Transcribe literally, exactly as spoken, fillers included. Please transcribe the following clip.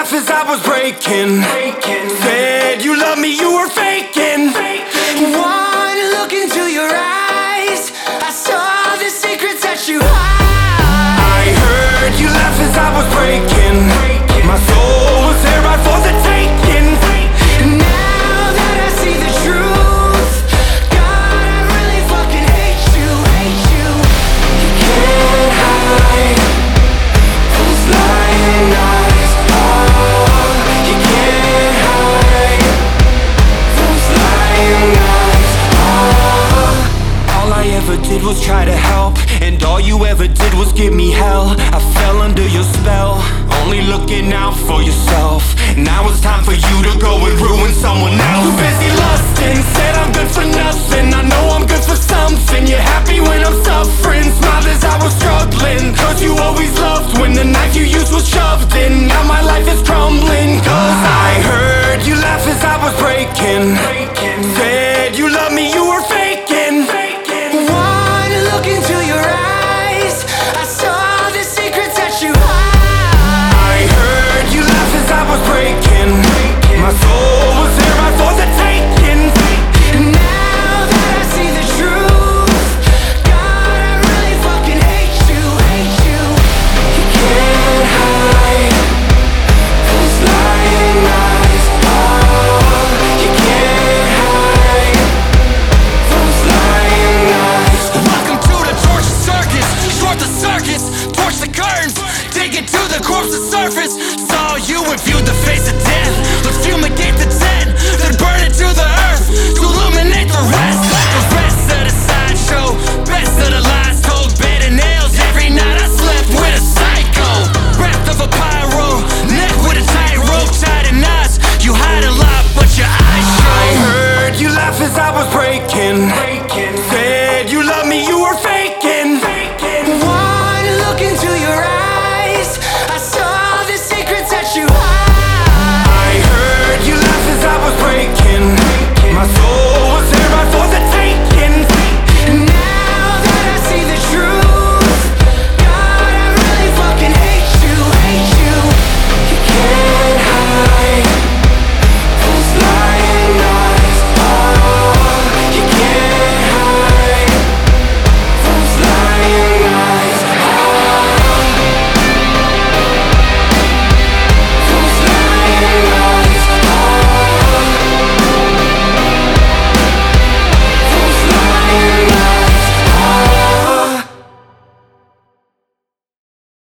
laugh as I was breaking. Said you love me, you were faking. One look into your eyes, I saw the secrets that you hide. I heard you laugh as I was breaking. My soul was there right for the taking. Now that I see the truth, God, I really fucking hate you, hate you. You can't hide those lying eyes. Oh, you can't hide those lying eyes. Oh. All I ever did was try to help, and all you ever did was give me hell. I fell under your spell, only looking out for yourself. Now it's time for you to go and ruin someone else. Too busy lusting, said I'm good for nothing. I know I'm good for something. You're happy when I'm suffering, smiled as I was struggling. Cause you always loved when the knife you used was shoved in. Now my life is crumbling. Cause I heard you laugh as I was breaking. Said you love me, you were faking. One look into your eyes, I saw the secrets that you hide. I heard you laugh as I was breaking. My soul was there right for the taking. Now that I see the truth, God, I really fucking hate you, hate you. You can't hide those lying eyes. Oh, you can't hide those lying eyes. Welcome to the torture circus. Short the circus, torch the curtains, dig it to the corpse's surface. Saw you and viewed the face of death. Let's fumigate the tent, then burn it to the earth to illuminate the rest.